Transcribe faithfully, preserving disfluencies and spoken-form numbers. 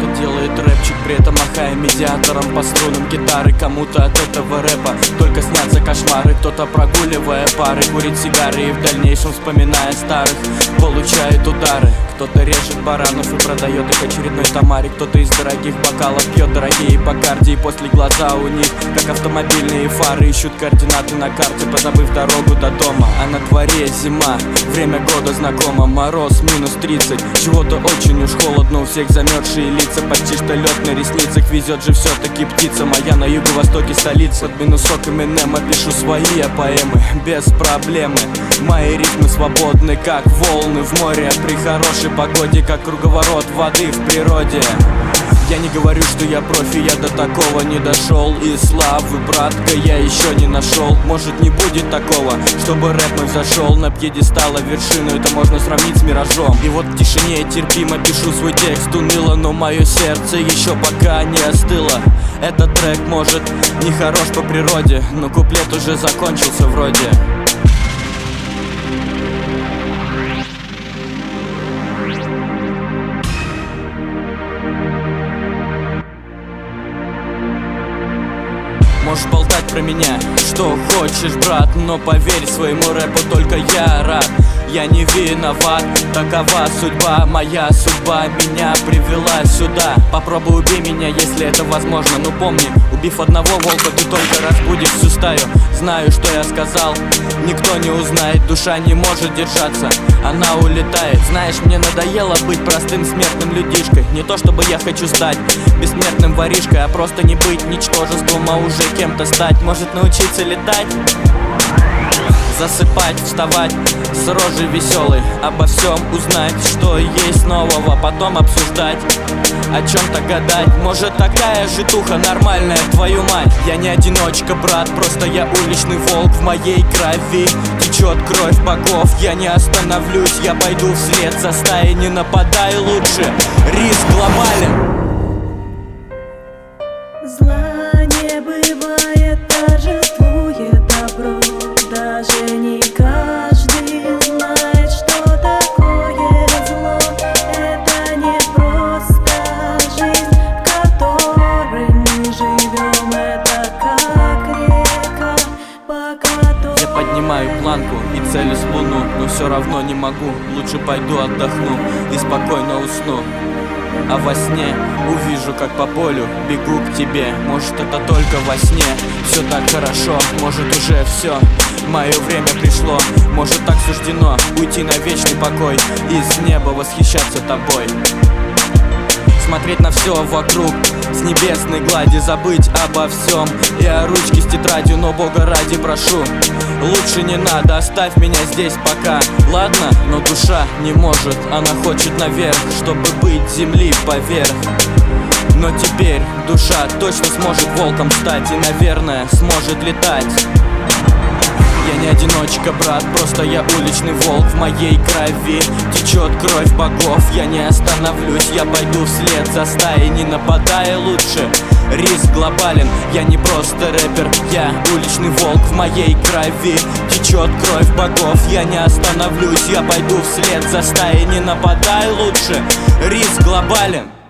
Кто-то делает рэпчик, при этом махая медиатором по струнам гитары. Кому-то от этого рэпа только снятся кошмары. Кто-то, прогуливая пары, курит сигары и в дальнейшем, вспоминая старых, получает удары. Кто-то режет баранов и продает их очередной Тамаре. Кто-то из дорогих бокалов пьет дорогие Бакарди, и после глаза у них, как автомобильные фары, ищут координаты на карте, позабыв дорогу до дома. А на дворе зима, время года знакомо. Мороз минус тридцать, чего-то очень уж холодно. У всех замерзшие лица, почти что лед на ресницах. Везет же все-таки птица моя на юго-востоке столицы. Под минусок Эминема пишу свои я поэмы без проблемы. Мои ритмы свободны, как волны в море. При хорошей погоде, как круговорот воды в природе. Я не говорю, что я профи, я до такого не дошел. И славы, братка, я еще не нашел. Может, не будет такого, чтобы рэп мой взошел на пьедестала вершину. Это можно сравнить с миражом. И вот в тишине терпимо пишу свой текст уныло, но мое сердце еще пока не остыло. Этот трек может не хорош по природе, но куплет уже закончился вроде. Можешь болтать про меня, что хочешь, брат, но поверь своему рэпу, только я рад. Я не виноват, такова судьба, моя судьба меня привела сюда. Попробуй убей меня, если это возможно, но помни, убив одного волка, ты только разбудишь всю стаю. Знаю, что я сказал, никто не узнает, душа не может держаться, она улетает. Знаешь, мне надоело быть простым смертным людишкой. Не то чтобы я хочу стать бессмертным воришкой, а просто не быть ничтожеством, а уже кем-то стать. Может научиться летать, засыпать, вставать с рожей веселой, обо всем узнать, что есть нового, потом обсуждать, о чем-то гадать. Может, такая житуха нормальная, твою мать. Я не одиночка, брат, просто я уличный волк. В моей крови течет кровь богов. Я не остановлюсь, я пойду вслед за стаей. Не нападай лучше, риск глобален. Зла не бывает, торжествует добро. Даже не каждый знает, что такое зло. Это не просто жизнь, в которой мы живем. Это как река, по которой я поднимаю планку и целюсь в луну, но все равно не могу. Лучше пойду отдохну и спокойно усну. А во сне увижу, как по полю бегу к тебе. Может, это только во сне. Все так хорошо, может, уже все. Мое время пришло, может, так суждено уйти на вечный покой и с неба восхищаться тобой. Смотреть на все вокруг с небесной глади, забыть обо всем и о ручке с тетрадью, но Бога ради прошу, лучше не надо, оставь меня здесь пока. Ладно, но душа не может, она хочет наверх, чтобы быть земли поверх. Но теперь душа точно сможет волком стать и, наверное, сможет летать. Я не одиночка, брат, просто я уличный волк. В моей крови течет кровь богов. Я не остановлюсь, я пойду вслед за стаей. Не нападай лучше, риск глобален. Я не просто рэпер, я уличный волк. В моей крови течет кровь богов. Я не остановлюсь, я пойду вслед за стаей. Не нападай лучше, риск глобален.